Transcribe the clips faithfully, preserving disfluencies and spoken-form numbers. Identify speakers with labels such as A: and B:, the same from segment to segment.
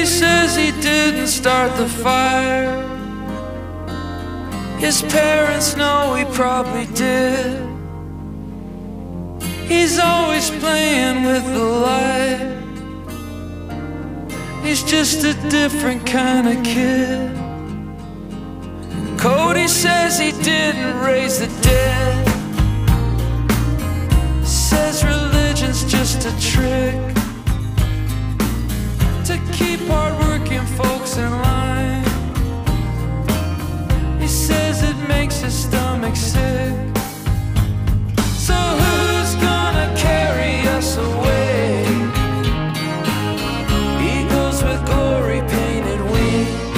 A: Cody says he didn't start the fire. His parents know he probably did. He's always playing with the light. He's just a different kind of kid. Cody says he didn't raise the dead. Says religion's just a trick to keep hard-working folks in line. He says it makes his stomach sick. So who's gonna carry us away? Eagles with glory painted wings.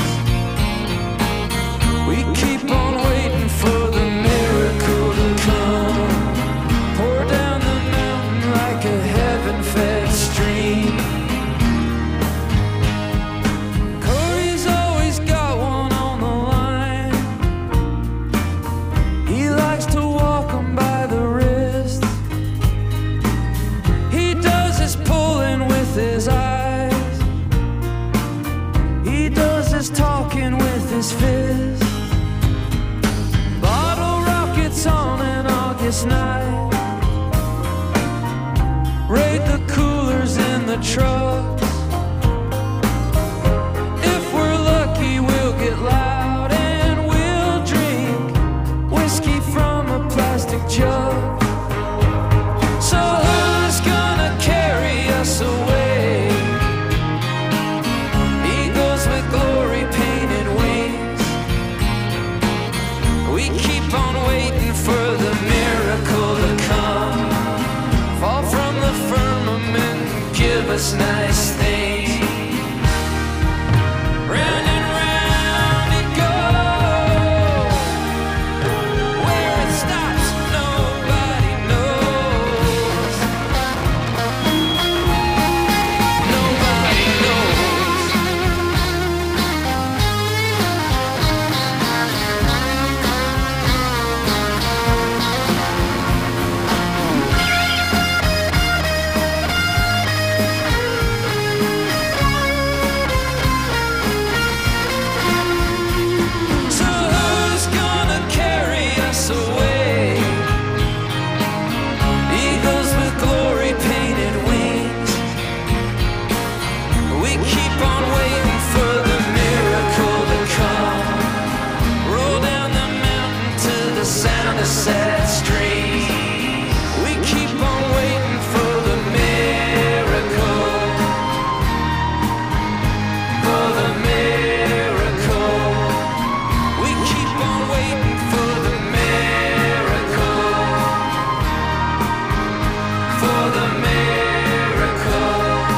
A: We keep on waiting for the miracle to come. Pour down the mountain like a heaven-fed stream. Cody's always got one on the line. He likes to walk 'em by the wrist. He does his pulling with his eyes. He does his talking with his fist. Bottle rockets on an August night. Raid the coolers in the trucks. If we're lucky, we'll get loud and we'll drink whiskey from a plastic jug. So who's gonna carry us away? Eagles with glory painted wings. We keep on waiting for the miracle to come. Fall from the firmament and give us nice things. Round and round it goes. Where it stops, nobody knows. Nobody knows. So who's gonna carry us away? Eagles with glory painted wings. We keep on waiting for the miracle to come. Roll down the mountain to the sound of sad streams. We keep on waiting for the miracle. For the miracle. We keep on waiting for the miracle. For the miracle.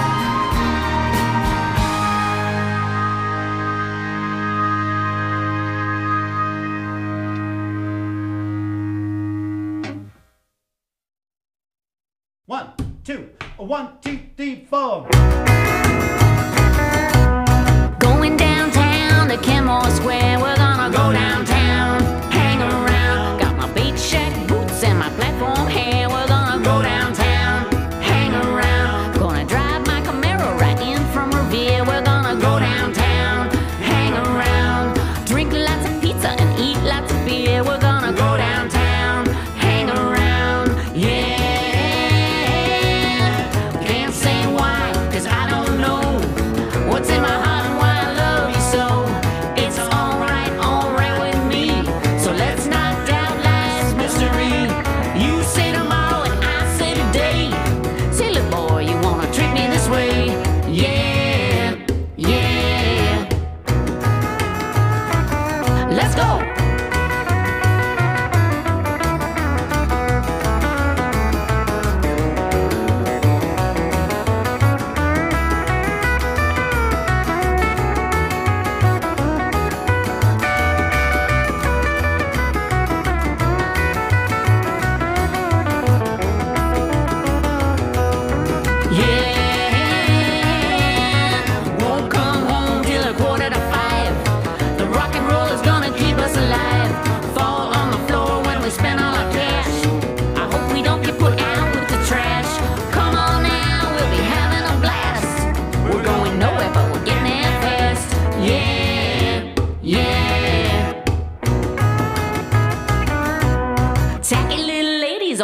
B: One, two, one, two, three, four.
C: Going downtown to Kenmore Square. We're gonna go downtown, hang around. Got my beach shack boots and my platform hair. We're gonna go downtown, hang around. Gonna drive my Camaro right in from Revere. We're gonna go downtown, hang around. Drink lots of pizza and eat lots of beer. We're gonna go downtown, hang around. Yeah. Can't say why, 'cause I don't know what's in my heart and why I love you so. It's alright, alright with me. So let's not doubt life's mystery. You say to my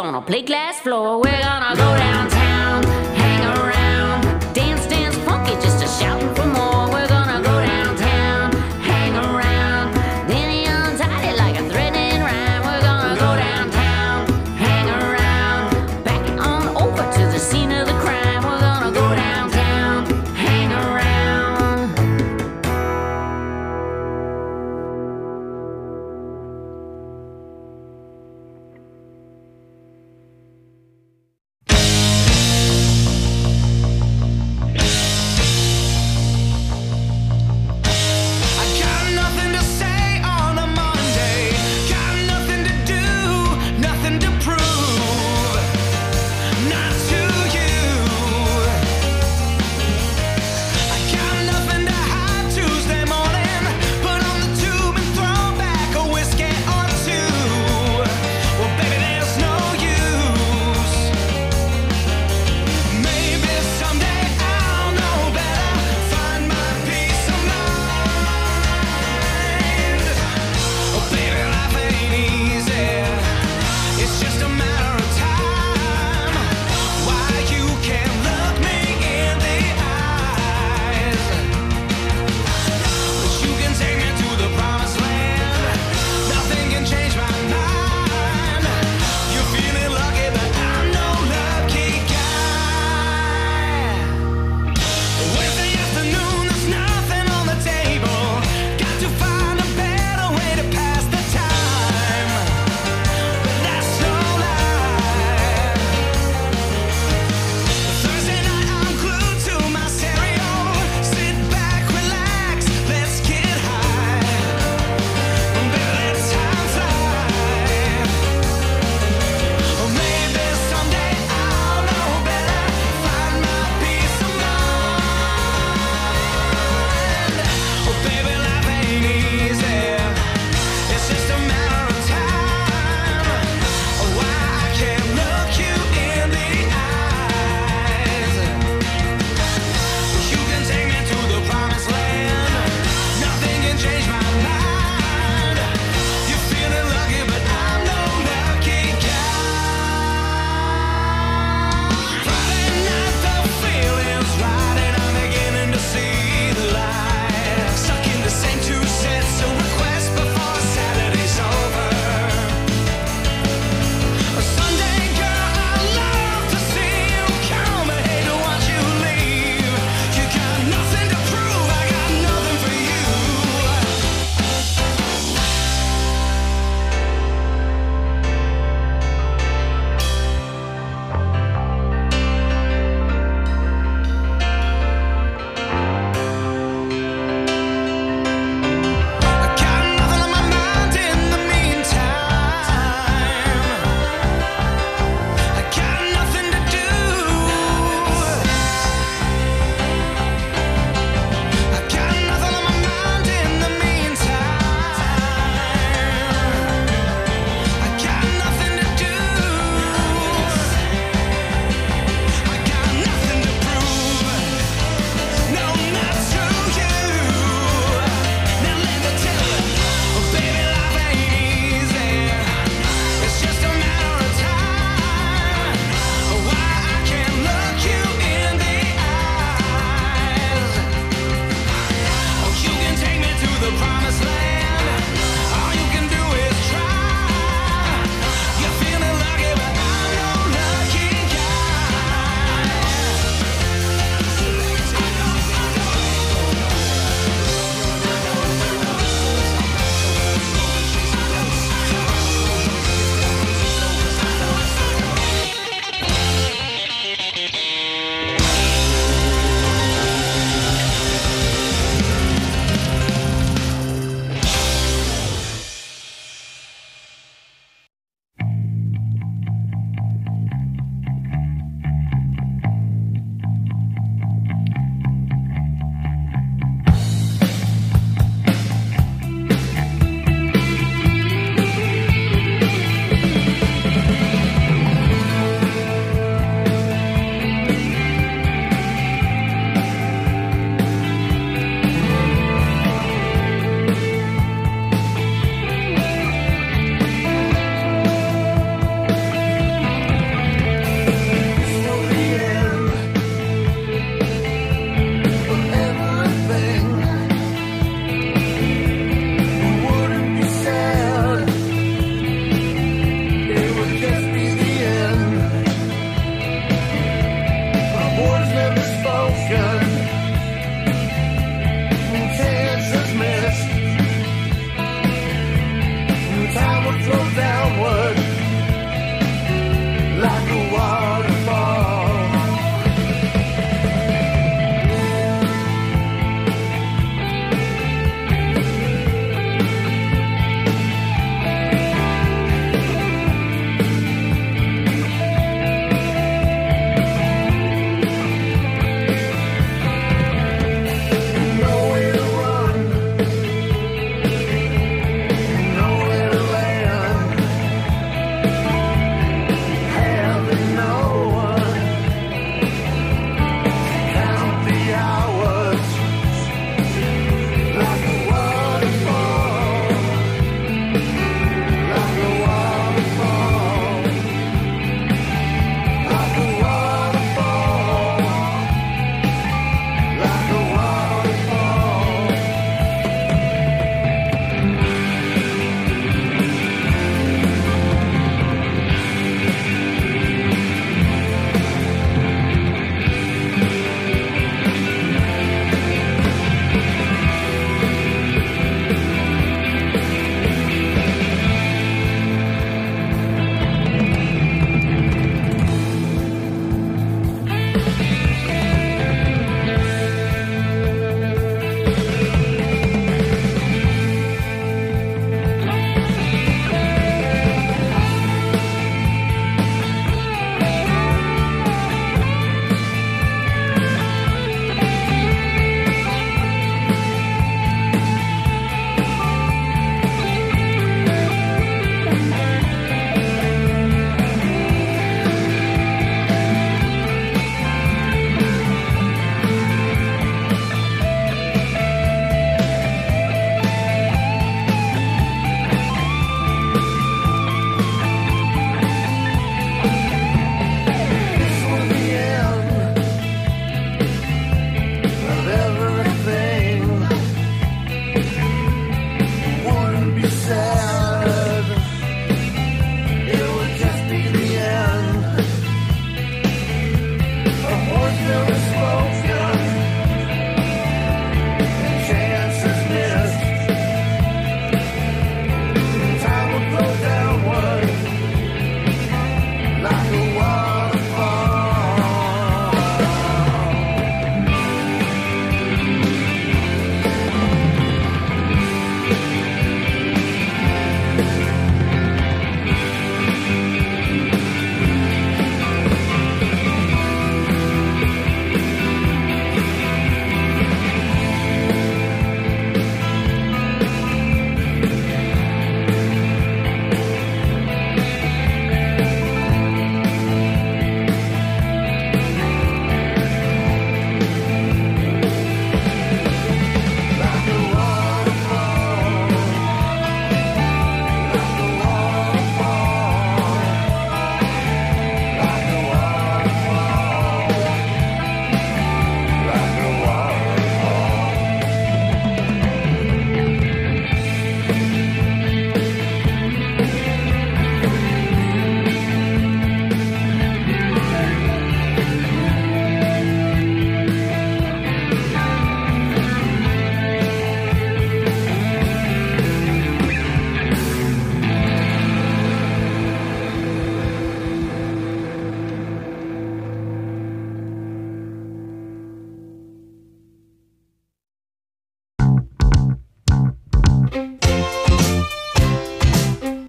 C: gonna play glass floor. We're gonna go downtown, hang around, dance, dance, funky, just a shouting for more. We're gonna go downtown, hang around, then he untied it like a threatening rhyme. We're gonna go downtown, hang around, back on over to the scene of the crime. We're gonna go downtown, hang around.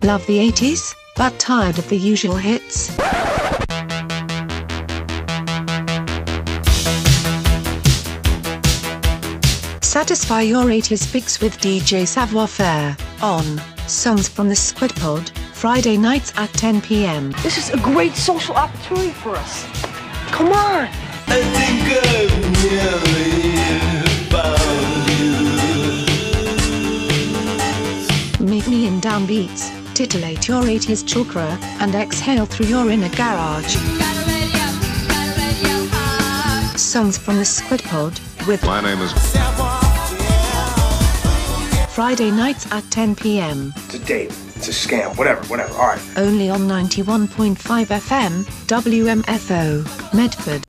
D: Love the eighties, but tired of the usual hits? Satisfy your eighties fix with D J Savoir Faire, on Songs from the Squid Pod, Friday nights at ten p m.
E: This is a great social opportunity for us. Come on!
F: I think I've nearly found you.
D: Meet me in downbeats, titillate your eighties chakra, and exhale through your inner garage. Songs from the Squid Pod, with
G: My name is
D: Friday nights at ten p m.
H: It's a date. It's a scam. Whatever, whatever. All right.
D: Only on ninety-one point five F M, W M F O, Medford.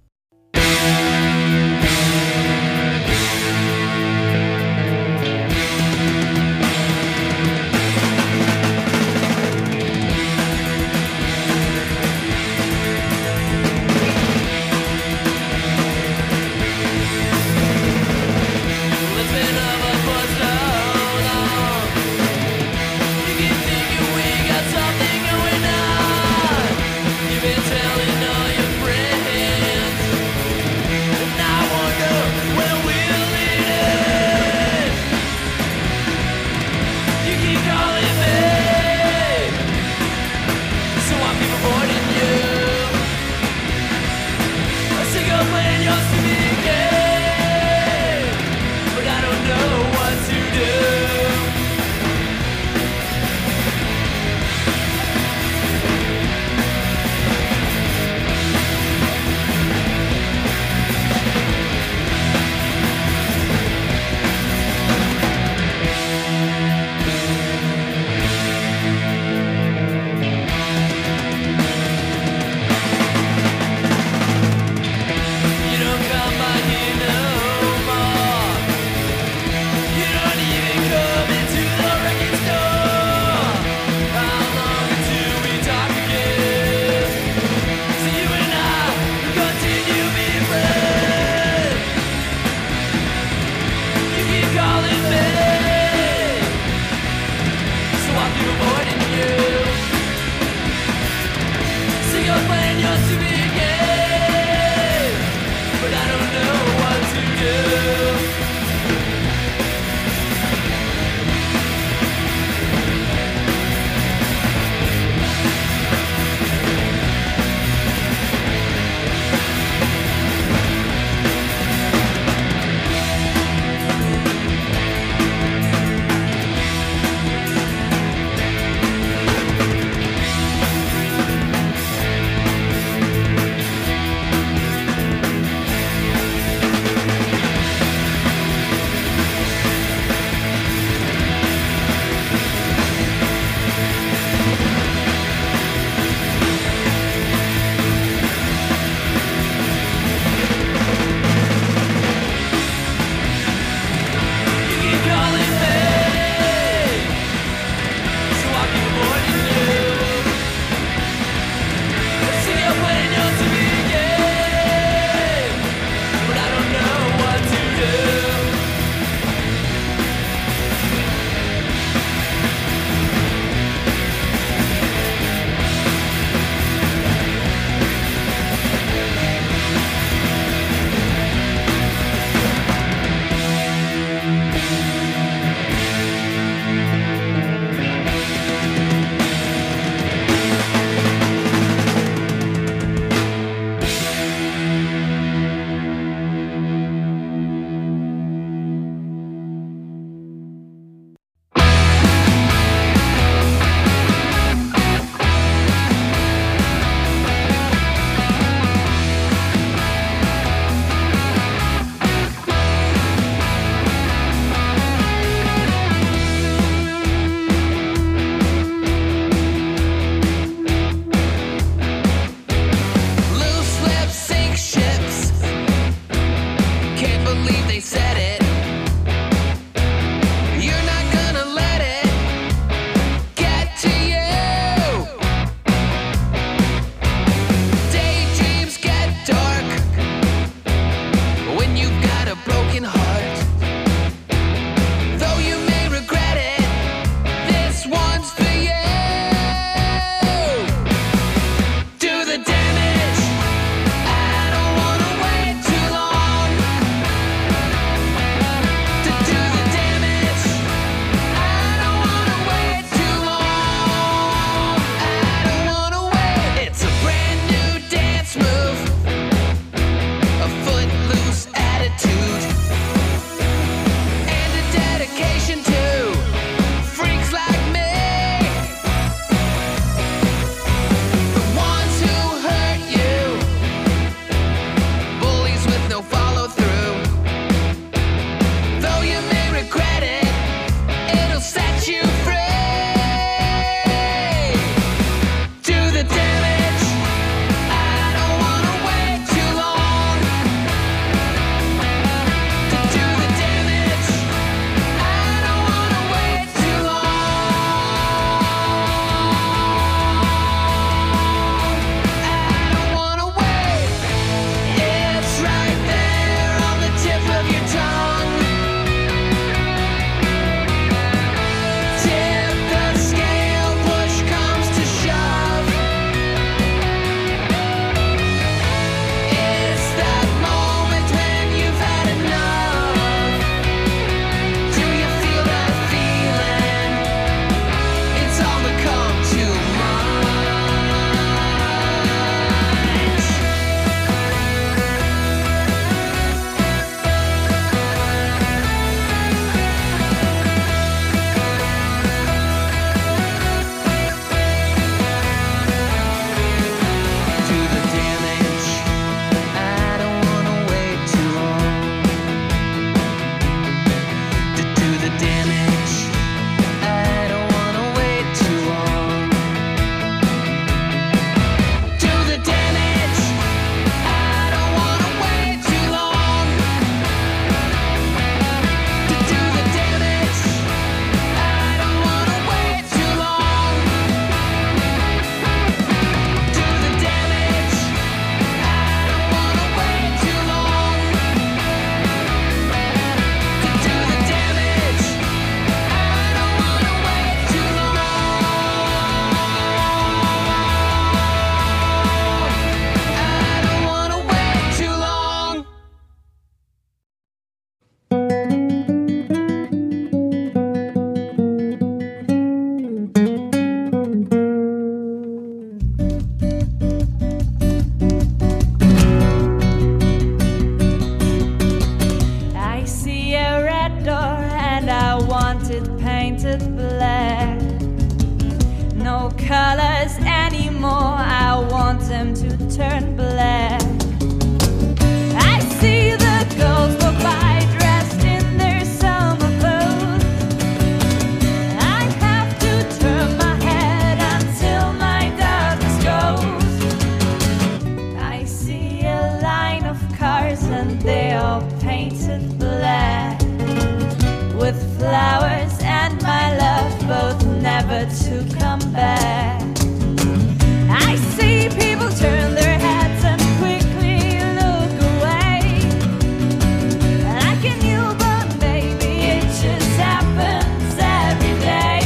G: them to turn black. I see the girls walk by dressed in their summer clothes. I have to turn my head until my darkness goes. I see a line of cars and they are painted black, with flowers and my love both never to come back. I see people turn their heads and quickly look away. Like a newborn baby, it just happens every day.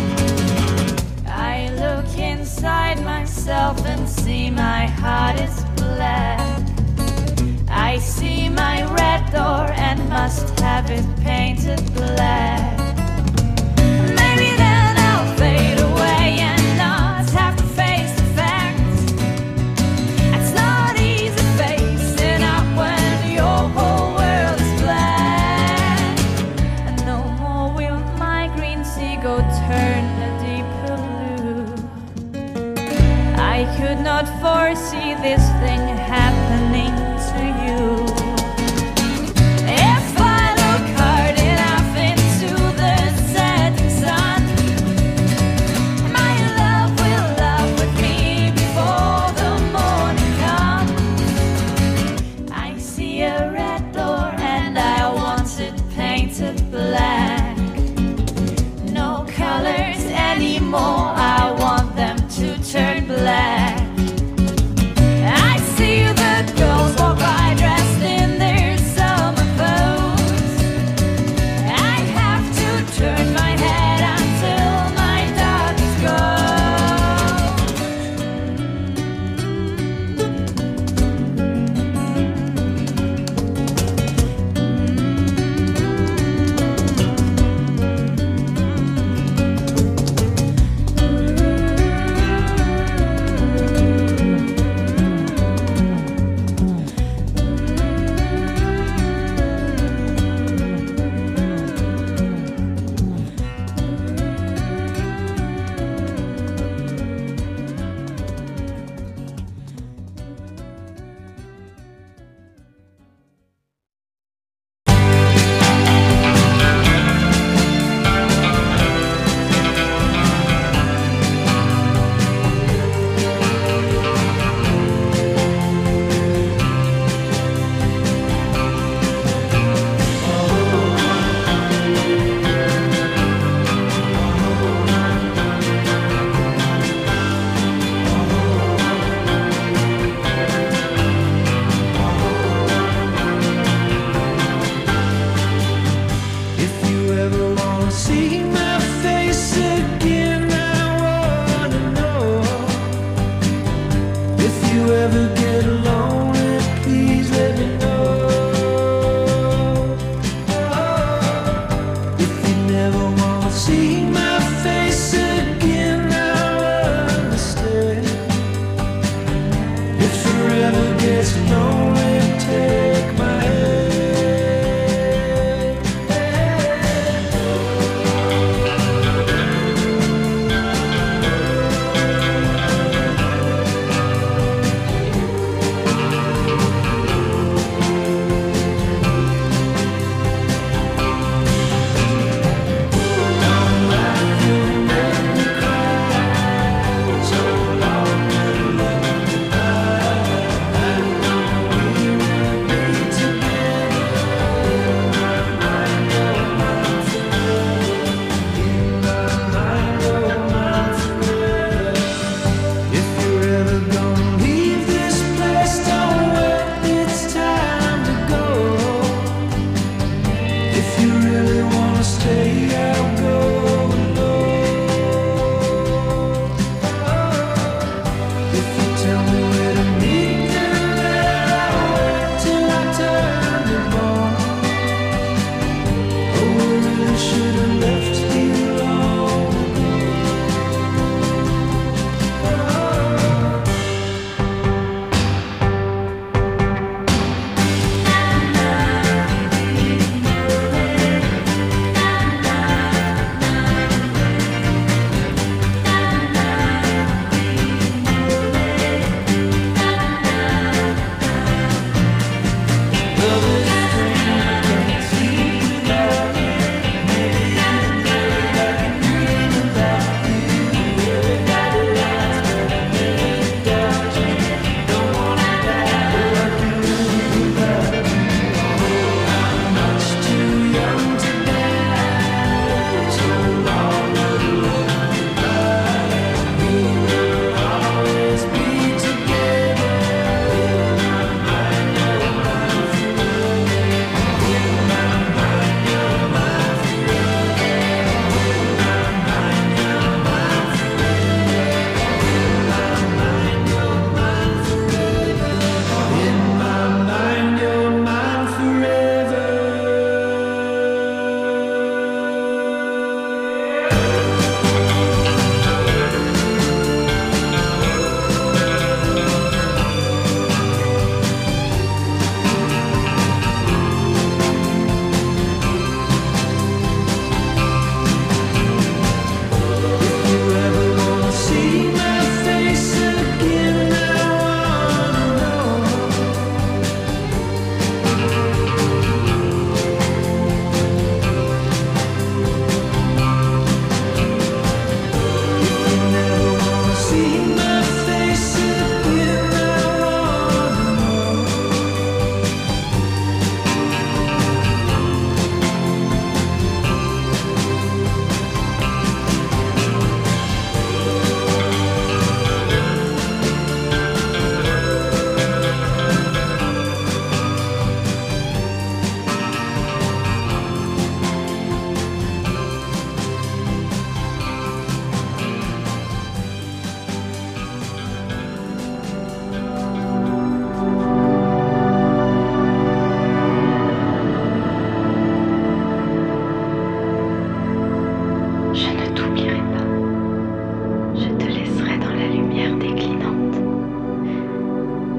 G: I look inside myself and see my heart is black. I see my red door and must have it painted black. Maybe then I'll fade away and not have to face the facts. It's not easy facing up when your whole world is black. And no more will my green seagull turn a deeper blue. I could not foresee this thing happening to you. If I look hard enough into the setting sun, my love will love with me before the morning comes. I see a red door and I want it painted black. No colors anymore, I want them to turn black. I see the girls walk by dressed in their summer clothes. I have to turn my head until my darkness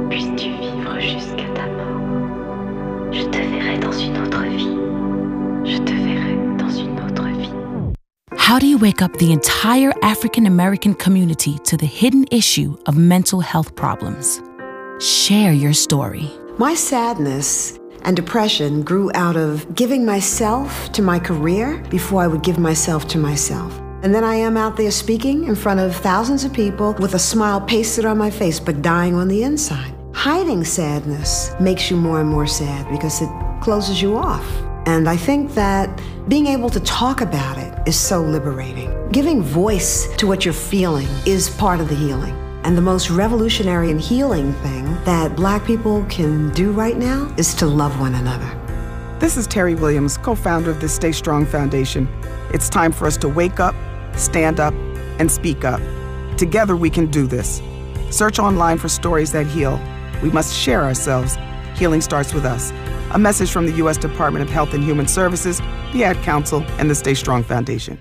I: Puisses-tu vivre jusqu'à ta mort. Je te verrai dans une autre vie. Je te verrai dans une autre vie.
J: How do you wake up the entire African American community to the hidden issue of mental health problems? Share your story.
K: My sadness and depression grew out of giving myself to my career before I would give myself to myself. And then I am out there speaking in front of thousands of people with a smile pasted on my face, but dying on the inside. Hiding sadness makes you more and more sad because it closes you off. And I think that being able to talk about it is so liberating. Giving voice to what you're feeling is part of the healing. And the most revolutionary and healing thing that Black people can do right now is to love one another.
L: This is Terry Williams, co-founder of the Stay Strong Foundation. It's time for us to wake up, stand up, and speak up. Together we can do this. Search online for stories that heal. We must share ourselves. Healing starts with us. A message from the U S Department of Health and Human Services, the Ad Council, and the Stay Strong Foundation.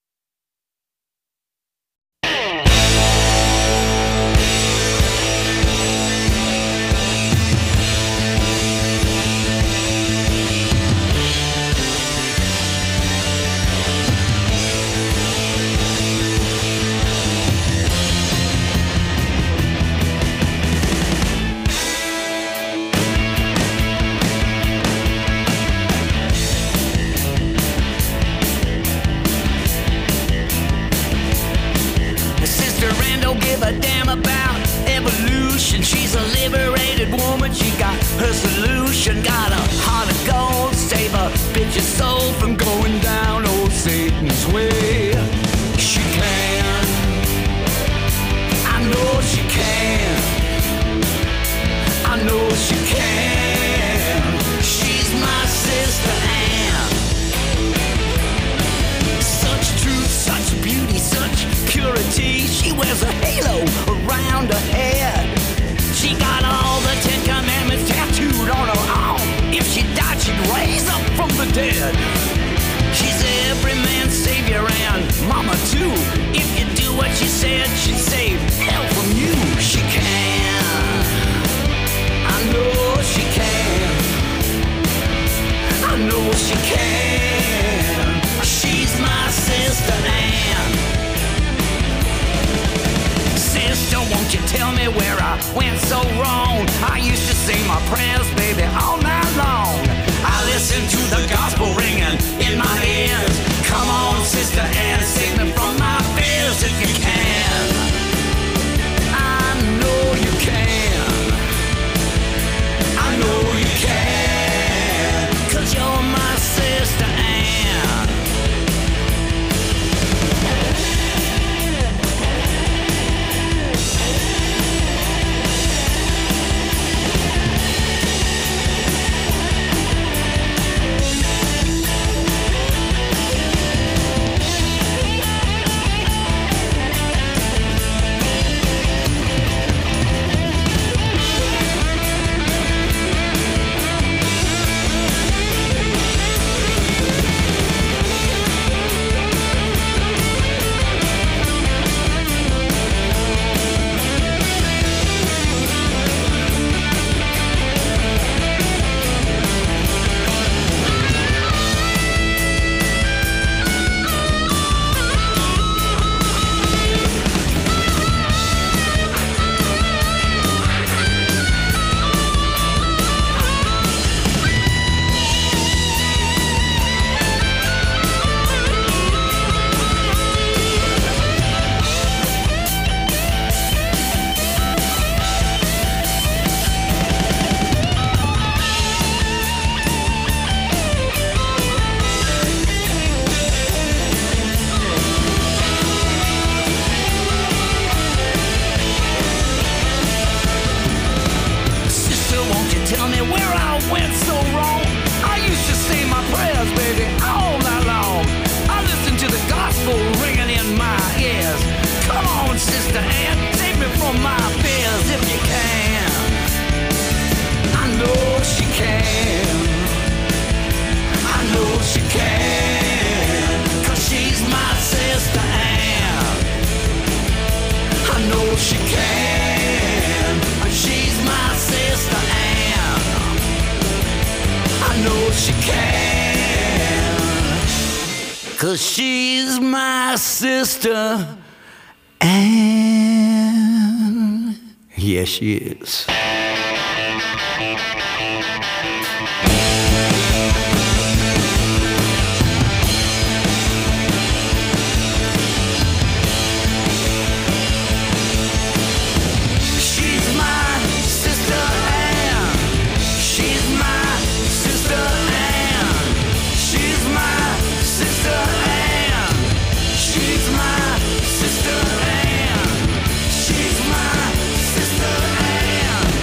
A: Give a damn about evolution. She's a liberated woman. She got her solution. Got a heart of gold. Save a bitch's soul from going down old Satan's way. She can. I know she can. I know she can. She's my sister Anne. Such truth, such beauty, such purity. She wears a halo around her head. She got all the Ten Commandments tattooed on her arm. If she died, she'd raise up from the dead. She's every man's savior and mama too. If you do what she said, she'd save hell from you. She can. I know she can. I know she can. She's my sister Anne. Sister, won't you tell me where I went so wrong? I used to say my prayers, baby, all night long. I listened to the gospel ringing in my ears. Come on, Sister Anne, save me from my fears if you can. I know you can. I know you can. 'Cause you're my sister Anne. She can, she's my 'cause she's my sister, and yes, she is.
M: Sister Ann, she's my sister Ann.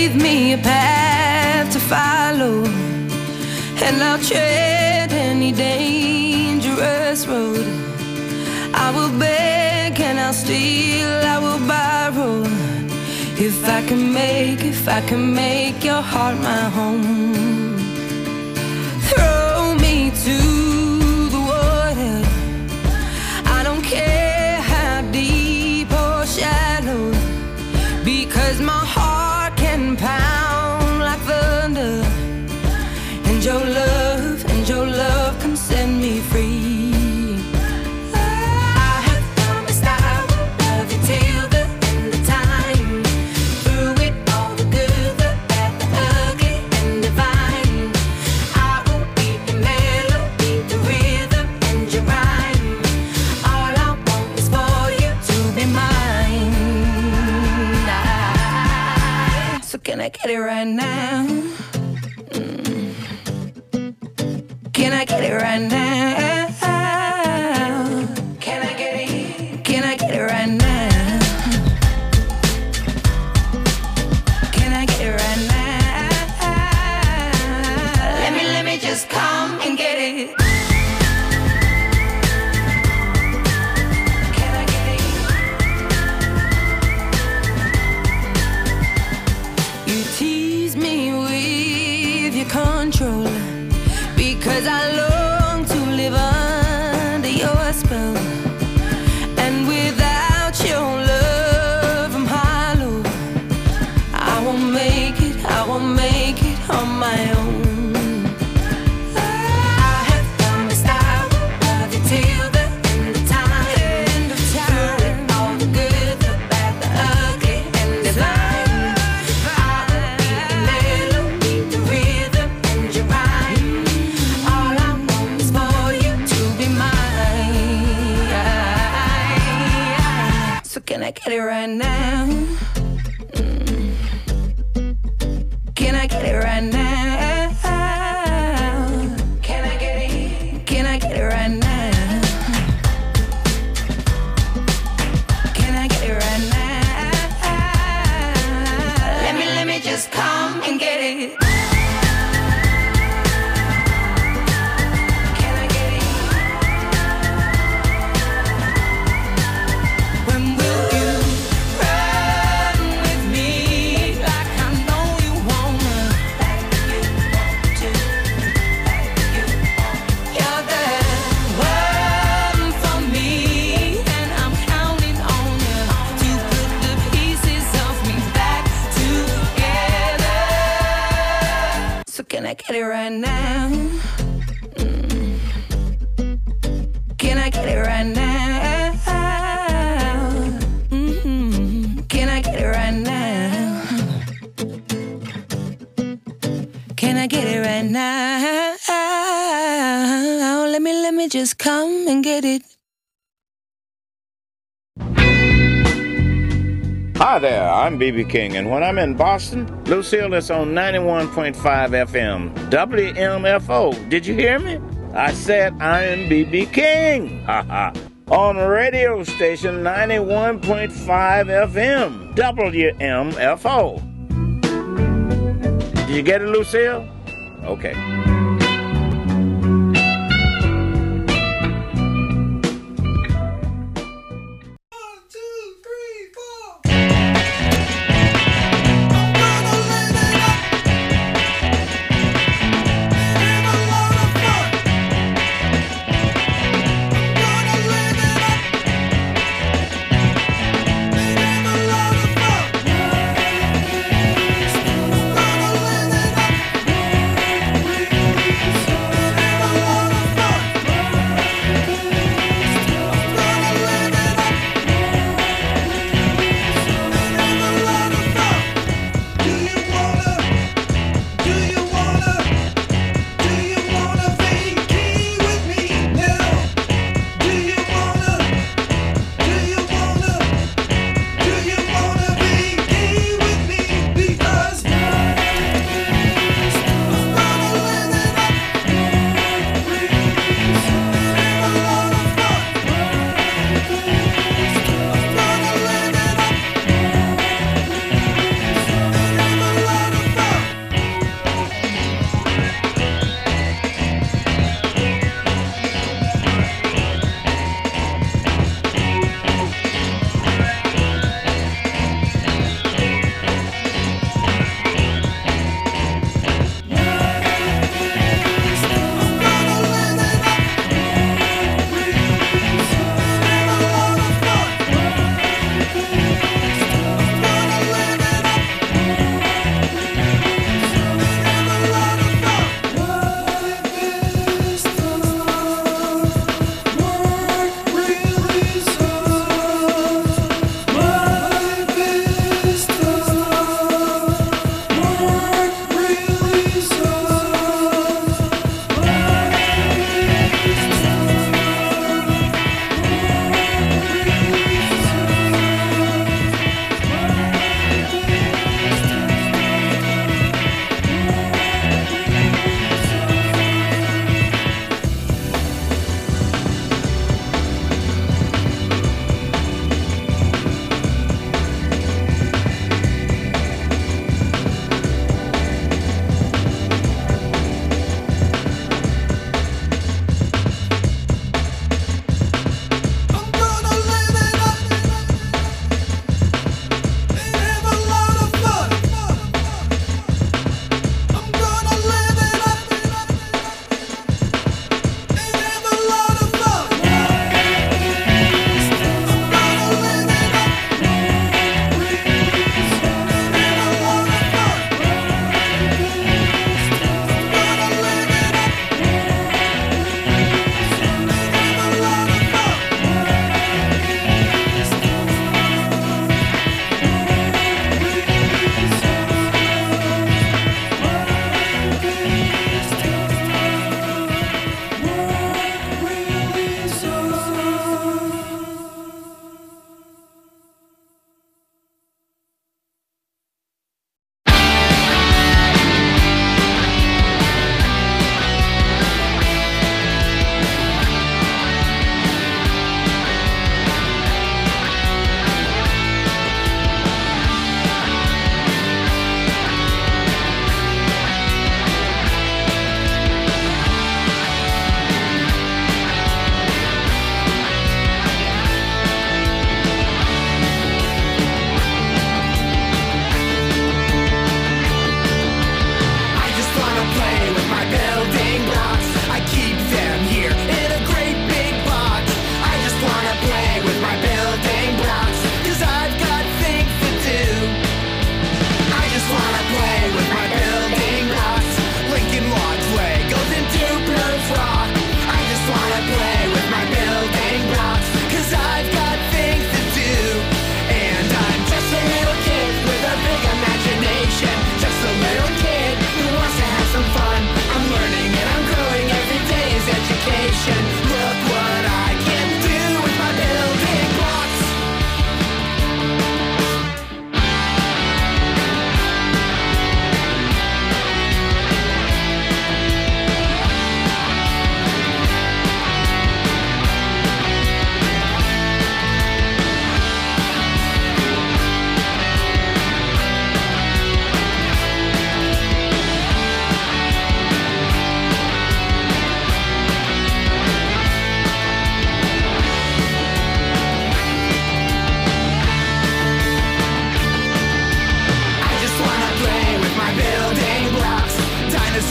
A: give me a path to follow, and I'll tread any dangerous road. I will beg and I'll steal, I will borrow, if I can make, if I can make your heart my home. Throw me to the water, I don't care how deep or shallow, because my heart can pound like thunder, and your love, and your love can set me free. Can I get it right now? Mm. Can I get it right now? Can I get it? Can I get it right now? Can I get it right now? Let me, let me just come and get it. Control, because I long to live under your spell, and without your love I'm hollow. I won't make it, I won't make it on my own. I have promised I will love you till the end of time, end of time. All the good, the bad, the ugly, and the blind. Can I get it right now? Mm. Can I get it right now? Can I get it? Can I get it right now? Can I get it right now? Let me, let me just come and get it. Can I get it right now? Mm. Can I get it right now? Mm-hmm. Can I get it right now? Can I get it right now? Let me, let me just come and get it.
M: Hi there, I'm B B King, and when I'm in Boston, Lucille is on ninety-one point five F M, W M F O. Did you hear me? I said I'm B B King, haha, on radio station ninety-one point five F M, W M F O. Did you get it, Lucille? Okay.
A: We'll be right back.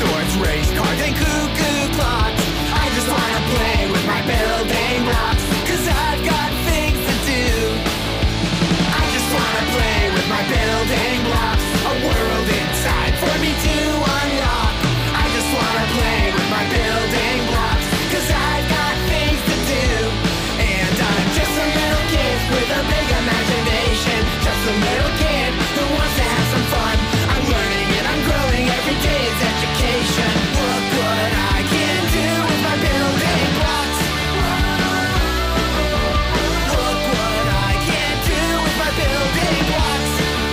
A: shorts, race cars, and cuckoo clocks. I just wanna play with my building blocks, 'cause I've got things to do. I just wanna play with my building blocks, a world inside for me to unlock. I just wanna play with my building blocks, 'cause I've got things to do. And I'm just a little kid with a big imagination, just a little kid who wants to have some fun. I'm learning and I'm growing, every day is education. Look what I can do with my building blocks. Look what I can do with my building blocks.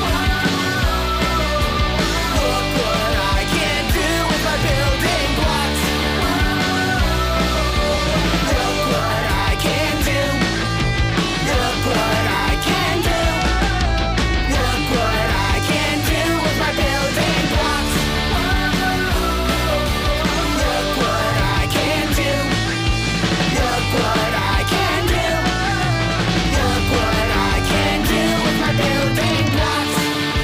A: Look what I can do with my building blocks. Look what I can do. Look what I can do. Look what I can do with my building blocks. Look what I can do. Look what I can do. Look what I can do with my building blocks.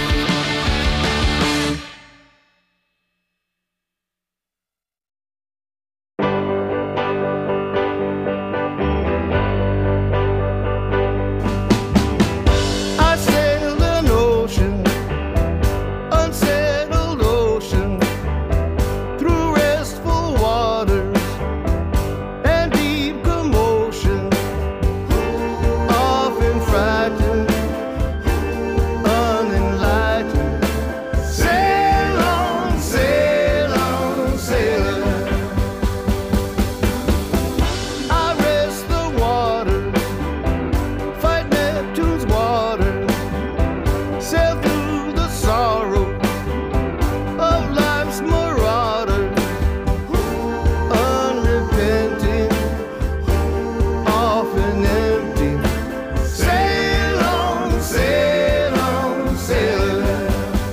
F: I sailed an ocean, unsettled ocean, through restful waters and deep commotion, often frightened, unenlightened. Sail on, sail on, sailor. I rest the waters, fight Neptune's waters, sail through the sorrow of life's marauders, unrepenting, often empty. Sail on, sail on, sailor.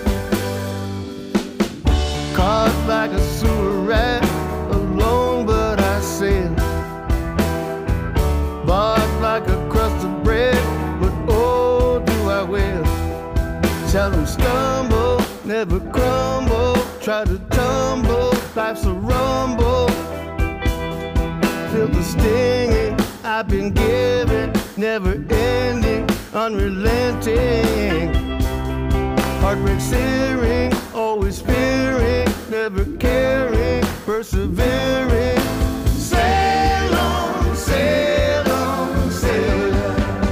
F: Caught like a sewer rat, alone but I sail. Bought like a crust of bread, but oh, do I will. Seldom stumble, never crumble, try to tumble, life's a rumble. Feel the stinging I've been given, never ending, unrelenting. Heartbreak searing, always fearing, never caring, persevering. Sail on, sail on, sailor.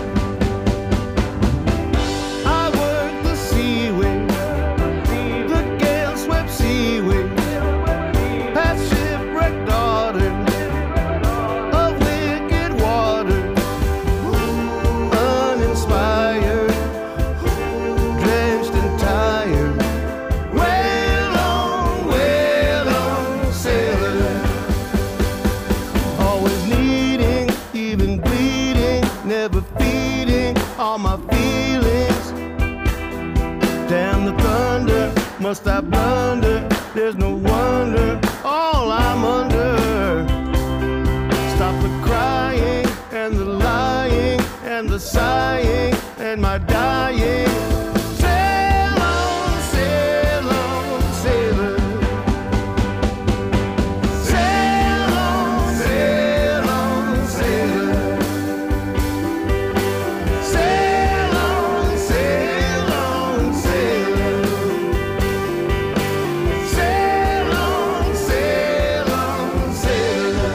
F: I work the seaway, the gale-swept seaway, past shipwrecked daughters of wicked waters, uninspired, drenched and tired. Wail on, wail on, sailor. Always needing, even bleeding, never feeding all my feelings. Damn the thunder, must I blunder? There's no wonder, all I'm under. Stop the crying and the lying and the sighing and my dying. Sail on, sail on, sailor. Sail on, sail on, sailor. Sail on, sail on, sailor. Sail on, sail on, sailor.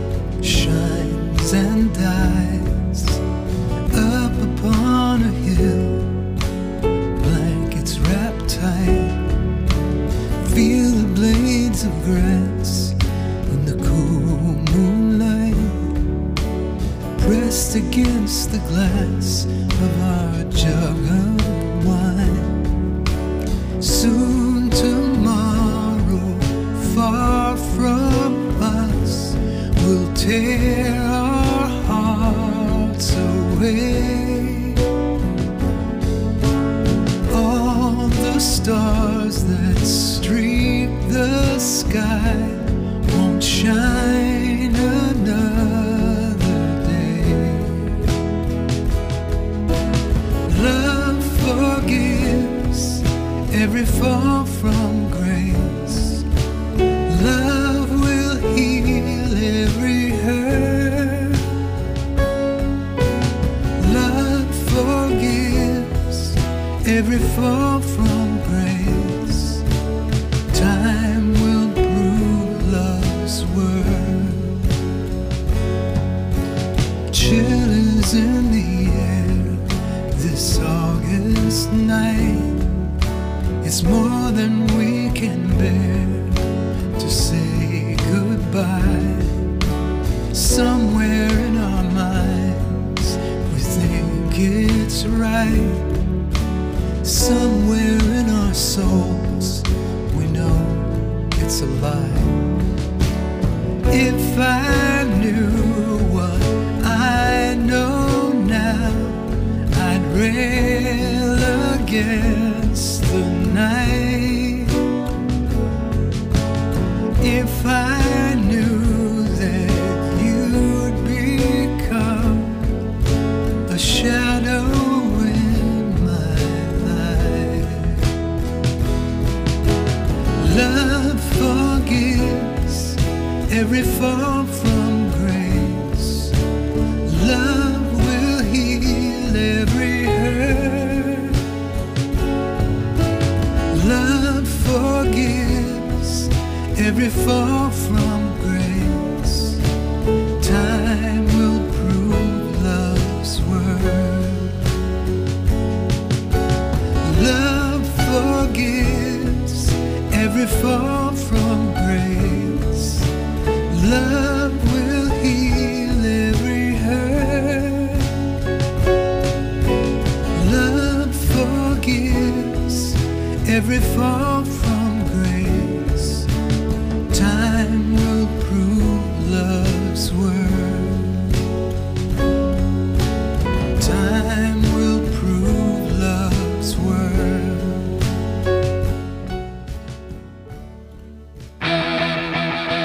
N: and dies up upon a hill. pressed against the glass of our jug of wine. Soon tomorrow, far from us, will tear our hearts away. All the stars that streak the sky won't shine another day. Love forgives every fall from grace. Love will heal every hurt. Love forgives every fall from grace. Time will prove love's worth. Chill is in the air this August night. It's more than we can bear to say goodbye. Somewhere in our minds we think it's right. Somewhere in our souls we know it's a lie. If I knew what I know now, I'd rail again